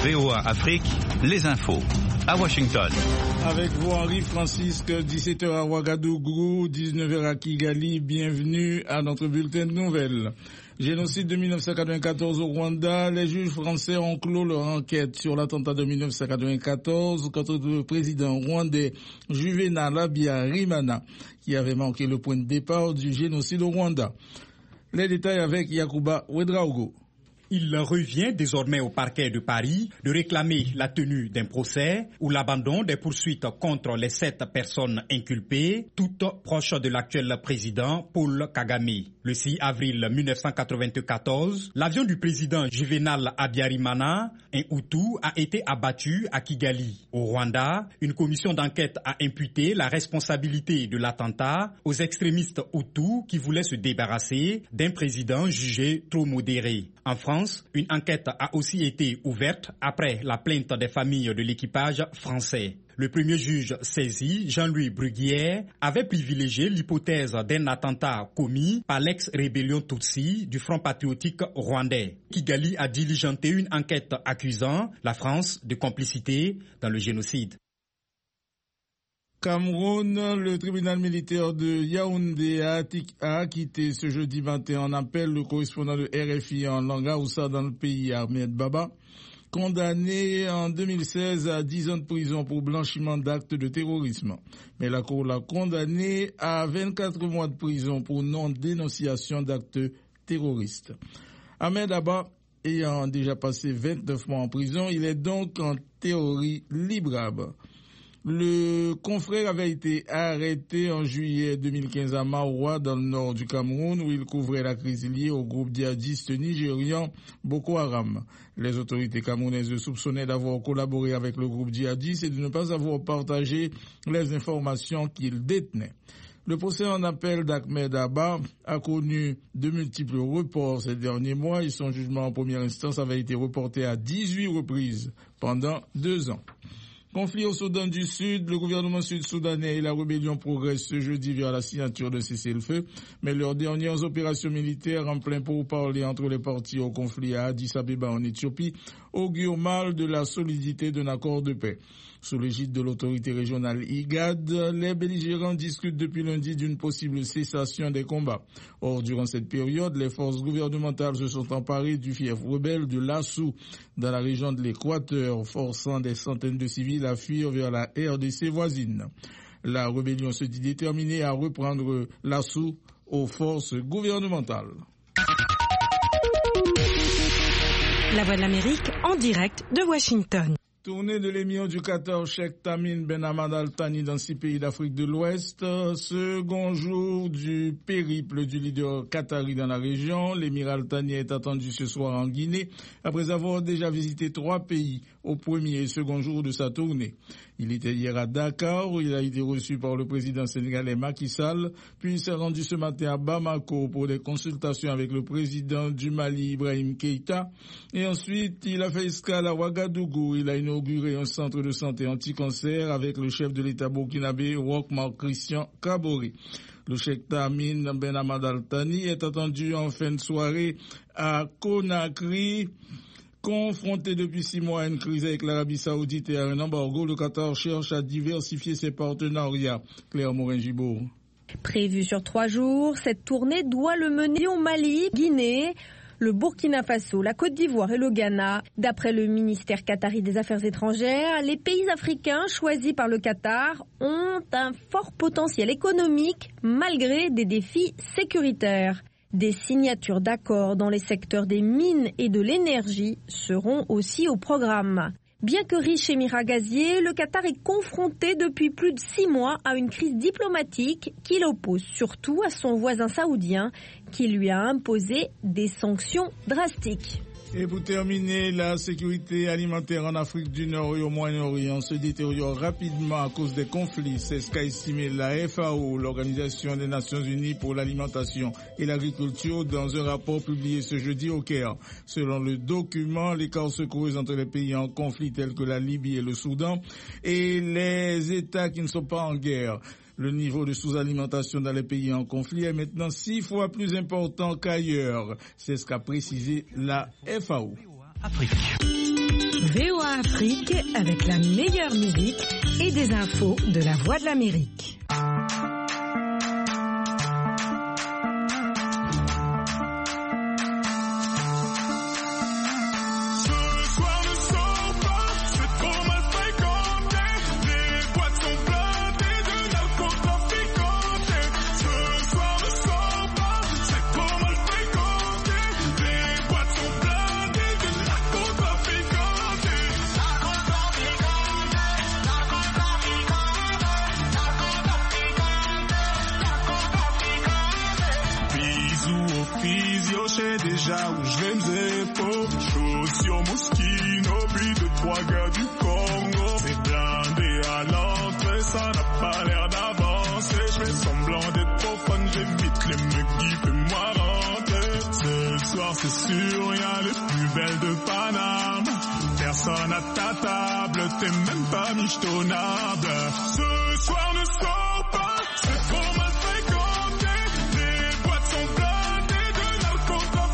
VOA Afrique, les infos. À Washington. Avec vous, Henri Francisque, 17h à Ouagadougou, 19h à Kigali. Bienvenue à notre bulletin de nouvelles. Génocide de 1994 au Rwanda. Les juges français ont clos leur enquête sur l'attentat de 1994 contre le président rwandais Juvenal Habyarimana, qui avait manqué le point de départ du génocide au Rwanda. Les détails avec Yacouba Ouedraogo. Il revient désormais au parquet de Paris de réclamer la tenue d'un procès ou l'abandon des poursuites contre les 7 personnes inculpées, toutes proches de l'actuel président Paul Kagame. Le 6 avril 1994, l'avion du président Juvenal Habyarimana, un Hutu, a été abattu à Kigali. Au Rwanda, une commission d'enquête a imputé la responsabilité de l'attentat aux extrémistes Hutus qui voulaient se débarrasser d'un président jugé trop modéré. En France, une enquête a aussi été ouverte après la plainte des familles de l'équipage français. Le premier juge saisi, Jean-Louis Bruguière, avait privilégié l'hypothèse d'un attentat commis par l'ex-rébellion Tutsi du Front patriotique rwandais. Kigali a diligenté une enquête accusant la France de complicité dans le génocide. Cameroun, le tribunal militaire de Yaoundé a acquitté ce jeudi 21 en appel le correspondant de RFI en langue Hausa dans le pays, Ahmed Baba, condamné en 2016 à 10 ans de prison pour blanchiment d'actes de terrorisme. Mais la Cour l'a condamné à 24 mois de prison pour non-dénonciation d'actes terroristes. Ahmed Baba ayant déjà passé 29 mois en prison, il est donc en théorie librable. Le confrère avait été arrêté en juillet 2015 à Maroua, dans le nord du Cameroun, où il couvrait la crise liée au groupe djihadiste nigérian Boko Haram. Les autorités camerounaises le soupçonnaient d'avoir collaboré avec le groupe djihadiste et de ne pas avoir partagé les informations qu'il détenait. Le procès en appel d'Ahmed Abba a connu de multiples reports ces derniers mois et son jugement en première instance avait été reporté à 18 reprises pendant 2 ans. Conflit au Soudan du Sud, le gouvernement sud-soudanais et la rébellion progressent ce jeudi vers la signature de cessez-le-feu, mais leurs dernières opérations militaires en plein pourparlers entre les parties au conflit à Addis Abeba en Éthiopie augurent mal de la solidité d'un accord de paix. Sous l'égide de l'autorité régionale IGAD, les belligérants discutent depuis lundi d'une possible cessation des combats. Or, durant cette période, les forces gouvernementales se sont emparées du fief rebelle de Lassou dans la région de l'Équateur, forçant des centaines de civils à fuir vers la RDC voisine. La rébellion se dit déterminée à reprendre Lassou aux forces gouvernementales. La Voix de l'Amérique en direct de Washington. Tournée de l'émir du Qatar, Cheikh Tamim Ben Hamad Al Thani dans 6 pays d'Afrique de l'Ouest. Second jour du périple du leader qatari dans la région. L'émir Al Thani est attendu ce soir en Guinée, après avoir déjà visité 3 pays au premier et second jour de sa tournée. Il était hier à Dakar, où il a été reçu par le président sénégalais Macky Sall, puis il s'est rendu ce matin à Bamako pour des consultations avec le président du Mali, Ibrahim Keïta. Et ensuite, il a fait escale à Ouagadougou. Il a inauguré un centre de santé anti-cancer avec le chef de l'État burkinabé, Roch-Marc Christian Kabore. Le Cheikh Tamim Ben Hamad Al Thani est attendu en fin de soirée à Conakry. Confronté depuis 6 mois à une crise avec l'Arabie Saoudite et à un embargo, le Qatar cherche à diversifier ses partenariats. Claire Morin-Gibault. Prévue sur 3 jours, cette tournée doit le mener au Mali, Guinée, le Burkina Faso, la Côte d'Ivoire et le Ghana. D'après le ministère qatari des Affaires étrangères, les pays africains choisis par le Qatar ont un fort potentiel économique malgré des défis sécuritaires. Des signatures d'accords dans les secteurs des mines et de l'énergie seront aussi au programme. Bien que riche émirat gazier, le Qatar est confronté depuis plus de 6 mois à une crise diplomatique qui l'oppose surtout à son voisin saoudien qui lui a imposé des sanctions drastiques. Et pour terminer, la sécurité alimentaire en Afrique du Nord et au Moyen-Orient se détériore rapidement à cause des conflits. C'est ce qu'a estimé la FAO, l'Organisation des Nations Unies pour l'alimentation et l'agriculture, dans un rapport publié ce jeudi au Caire. Selon le document, l'écart se creuse entre les pays en conflit tels que la Libye et le Soudan et les États qui ne sont pas en guerre. Le niveau de sous-alimentation dans les pays en conflit est maintenant 6 fois plus important qu'ailleurs. C'est ce qu'a précisé la FAO. VOA Afrique avec la meilleure musique et des infos de la Voix de l'Amérique. Déjà où je vais mes épaules, chaussures Moschino, puis de 3 gars du Congo. C'est blindé à l'entrée, ça n'a pas l'air d'avancer. Je fais semblant d'être trop fun, j'évite les mecs qui font-moi rentrer. Ce soir c'est sûr, y'a les plus belles de Paname. Personne à ta table, t'es même pas michetonnable. Ce soir ne sors pas, c'est trop mal fréquenté. Les boîtes sont blindées de narcotrafic.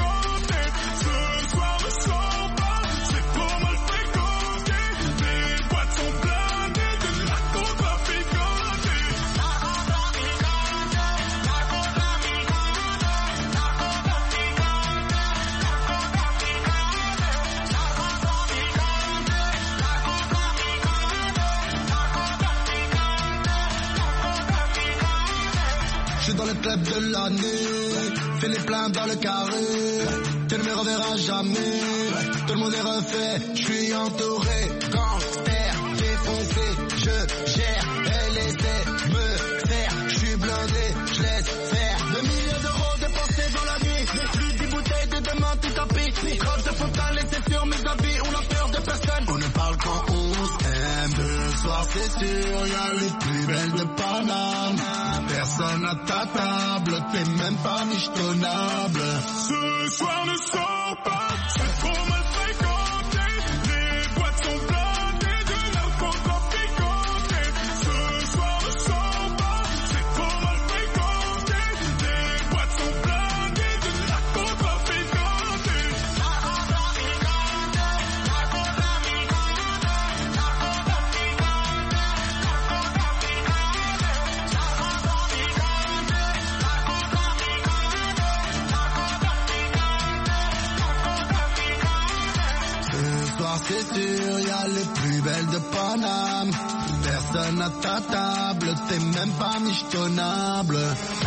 Dans le club de l'année, fais les pleins dans le carré, tu ne me reverras jamais, tout le monde est refait, je suis entouré, gangster, défoncé, je gère, elle essaie de me faire, je suis blindé, je laisse faire, 2 millions d'euros dépensés dans la nuit, plus 10 bouteilles de demain tout tapis, grave de frontal laissé sur mes habits, on a peur de personne, on ne parle quand on s'aime, ce soir c'est sûr, y'a les plus belles de Paname. Personne à ta table, t'es même pas michetonnable. Ce soir ne sors pas, c'est trop mal fréquenté. Les boîtes sont blindées de narcotrafiquantés. Ce soir ne sors pas, c'est trop mal fréquenté. Les boîtes sont blindées de narcotrafiquantés. C'est sûr, y'a les plus belles de Paname. Personne à ta table, t'es même pas michetonnable.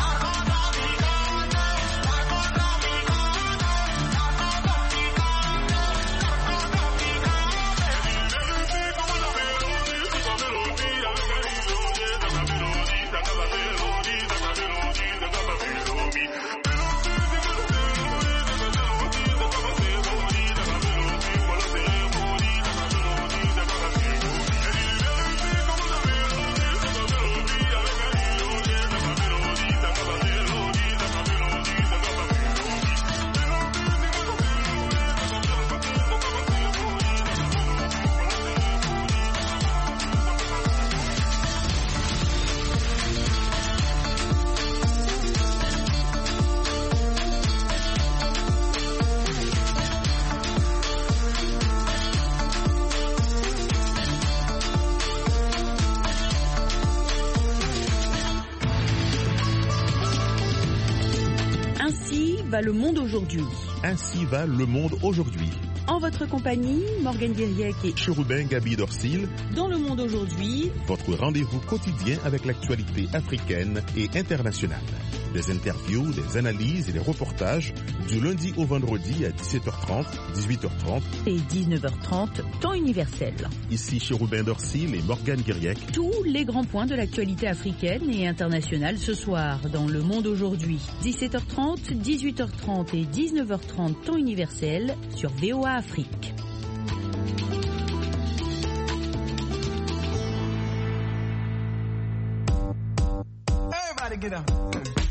va le monde aujourd'hui. Ainsi va le monde aujourd'hui. En votre compagnie, Morgane Guiriec et Chérubin Gabi Dorsil. Dans le monde aujourd'hui, votre rendez-vous quotidien avec l'actualité africaine et internationale. Des interviews, des analyses et des reportages du lundi au vendredi à 17h30, 18h30 et 19h30, temps universel. Ici Chérubin Dorsil et Morgane Guiriec. Tous les grands points de l'actualité africaine et internationale ce soir dans le monde aujourd'hui. 17h30, 18h30 et 19h30, temps universel sur VOA Afrique. Everybody get up.